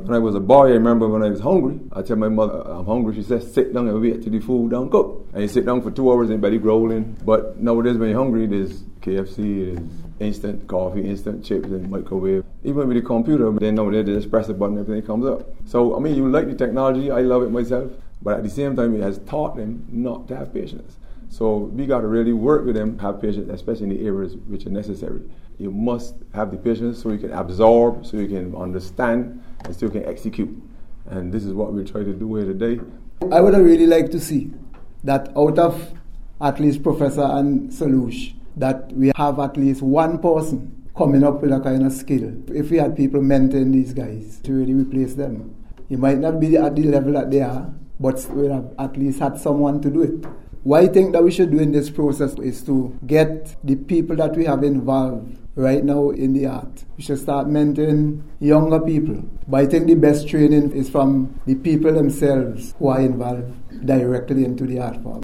When I was a boy, I remember when I was hungry, I tell my mother, I'm hungry. She says, sit down and wait till the food down cook. And you sit down for 2 hours and belly growling. But nowadays when you're hungry, there's KFC, there's instant coffee, instant chips, and microwave. Even with the computer, then nowadays they just press a button, everything comes up. So, I mean, you like the technology, I love it myself. But at the same time, it has taught them not to have patience. So we got to really work with them, have patience, especially in the areas which are necessary. You must have the patience so you can absorb, so you can understand, and still can execute. And this is what we try to do here today. I would really like to see that out of at least Professor and Salush, that we have at least one person coming up with a kind of skill. If we had people mentoring these guys to really replace them, you might not be at the level that they are, but we have at least had someone to do it. What I think that we should do in this process is to get the people that we have involved right now in the art. We should start mentoring younger people. But I think the best training is from the people themselves who are involved directly into the art form.